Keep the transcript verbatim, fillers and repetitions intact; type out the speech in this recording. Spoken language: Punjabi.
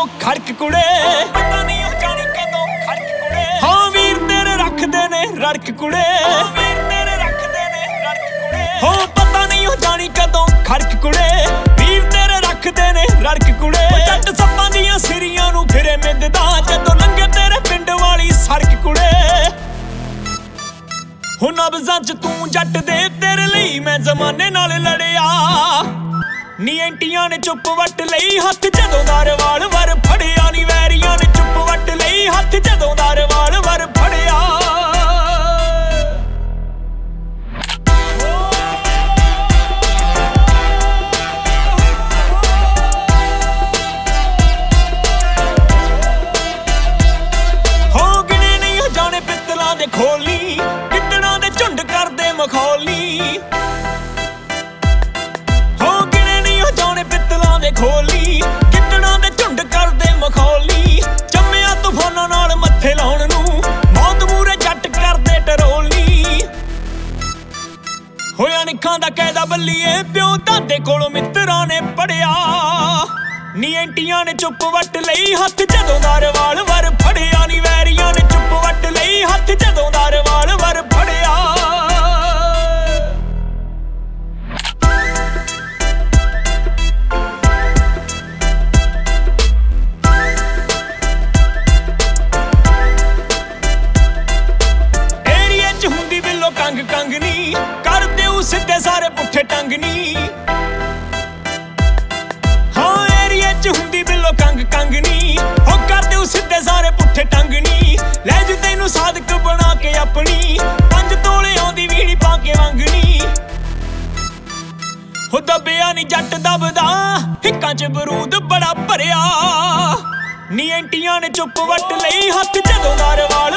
ਕਦੋਂ ਖੜਕ ਕੁੜੇ, ਪਤਾ ਨਹੀਂ ਉਹ ਜਾਣੀ ਕਦੋਂ ਖੜਕ ਕੁੜੇ। ਹਾਂ ਵੀਰ ਤੇਰੇ ਰੱਖਦੇ ਨੇ ਰੜਕ ਕੁੜੇ, ਵੀਰ ਤੇਰੇ ਰੱਖਦੇ ਨੇ ਰੜਕ ਕੁੜੇ। ਹਾਂ ਪਤਾ ਨਹੀਂ ਉਹ ਜਾਣੀ ਕਦੋਂ ਖੜਕ ਕੁੜੇ, ਵੀਰ ਤੇਰੇ ਰੱਖਦੇ ਨੇ ਰੜਕ ਕੁੜੇ। ਜੱਟ ਸੱਪਾਂ ਦੀਆਂ ਸਿਰੀਆਂ ਨੂੰ ਫਿਰੇ ਮਿੱਧਦਾ, ਜਦੋਂ ਲੰਘੇ ਤੇਰੇ ਪਿੰਡ ਵਾਲੀ ਸੜਕ ਕੁੜੇ। ਹੋ ਨਬਜ਼ਾਂ ਚ ਤੂੰ ਜੱਟ ਦੇ, ਤੇਰੇ ਲਈ ਮੈਂ ਜ਼ਮਾਨੇ ਨਾਲ ਲੜਿਆ। ਨੀ ਐਂਟੀਆਂ ਨੇ ਚੁੱਪ ਵੱਟ ਲਈ ਹੱਥ, ਜਦੋਂ ਦਾ ਰਵਾਲ ਵਰ ਫੜਿਆ। ਨੀ ਵੈਰੀਆਂ ਨੇ ਚੁੱਪ ਵੱਟ ਲਈ ਹੱਥ, ਜਦੋਂ ਦਾ ਰਵਾਲ ਵਰ ਫੜਿਆ। ਹੋ ਗਿਣੇ ਨਹੀਂ ਜਾਣੇ ਪਿੱਤਲਾਂ ਦੇ ਖੋਲੀ, ਕਿੱਦੜਾਂ ਦੇ ਝੁੰਡ ਕਰਦੇ ਮਖੌਲੀ। ਖੋਲੀ ਕਿੱਦੜਾਂ ਦੇ ਝੁੰਡ ਕਰਦੇ ਮਖੌਲੀ। ਜੰਮਿਆ ਤੂਫਾਨਾਂ ਨਾਲ ਮੱਥੇ ਲਾਉਣ ਨੂੰ, ਮੌਤ ਮੂਰੇ ਜੱਟ ਕਰਦੇ ਟਰੋਲੀ। ਹੋਇਆ ਨਿੱਖਾਂ ਦਾ ਕਾਇਦਾ ਬੱਲੀਏ, ਪਿਓ ਦਾਦੇ ਕੋਲੋਂ ਮਿੱਤਰਾਂ ਨੇ ਪੜਿਆ। ਨੀ ਐਂਟੀਆਂ ਨੇ ਚੁੱਪ ਵੱਟ ਲਈ ਹੱਥ, ਜਦੋਂ ਦਾ ਰਵਾਲ ਵਰ ਫੜਿਆ। ਨੀ ਵੈਰੀਆਂ ਨੇ ਚੁੱਪ ਵੱਟ ਲਈ ਹੱਥ, ਜਦੋਂ ਦਾ ਰਵਾਲ ਵਰ ਫੜਿਆ। ਕੰਗ ਕੰਗ ਨੀ ਕਰ ਦਿਓ ਸਿੱਧੇ ਸਾਰੇ ਪੁੱਠੇ ਟੰਗ ਨੀ। ਹਾਂ ਏਰੀਏ ਚ ਹੁੰਦੀ ਬਿੱਲੋ ਕੰਗ ਕੰਗ ਨੀ, ਹੋ ਕਰ ਦਿਓ ਸਿੱਧੇ ਸਾਰੇ ਪੁੱਠੇ ਟੰਗ ਨੀ। ਲੈ ਜੂ ਤੈਨੂੰ ਸਾਦਕ ਬਣਾ ਕੇ ਆਪਣੀ, ਪੰਜ ਤੋਲਿਆਂ ਦੀ ਵੀਣੀ ਪਾ ਕੇ ਵੰਗਣੀ। ਹੋ ਦੱਬਿਆ ਨੀ ਜੱਟ ਦਬਦਾ, ਹਿੱਕਾਂ ਚ ਬਰੂਦ ਬੜਾ ਭਰਿਆ। ਨੀ ਐਂਟੀਆਂ ਨੇ ਚੁੱਪ ਵੱਟ ਲਈ ਹੱਥ, ਜਦੋਂ ਦਾ ਰਵਾਲ